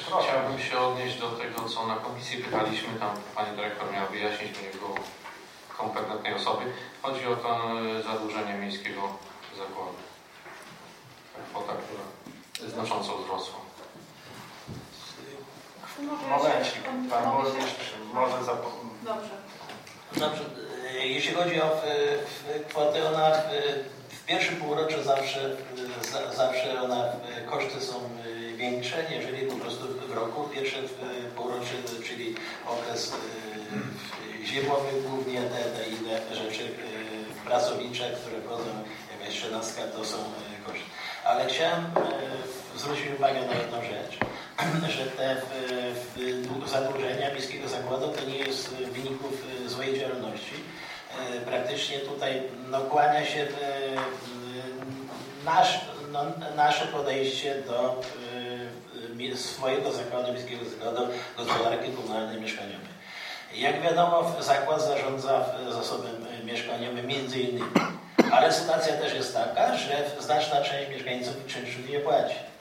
Chciałbym się odnieść do tego, co na komisji pytaliśmy. Tam pani dyrektor miała wyjaśnić, bo nie było kompetentnej osoby. Chodzi o to zadłużenie miejskiego zakładu. Kwota, która znacząco wzrosła. Momencik, pan burmistrz może zapomnieć. Dobrze. Jeśli chodzi o kwotę, ona w pierwszym półroczu zawsze koszty są większe, jeżeli po prostu w roku. Pierwsze półrocze, czyli okres zimowy, głównie te inne rzeczy pracownicze, które wchodzą, jakaś 13, to są koszty. Ale chciałem zwrócić uwagę na jedną rzecz, że te zadłużenia miejskiego zakładu to nie jest w wyniku złej działalności. Praktycznie tutaj kłania się nasze podejście do swojego zakładu, miejskiego zakładu gospodarki komunalnej mieszkaniowej. Jak wiadomo, zakład zarządza zasobem mieszkaniowym między innymi, ale sytuacja też jest taka, że znaczna część mieszkańców czynszów nie płaci.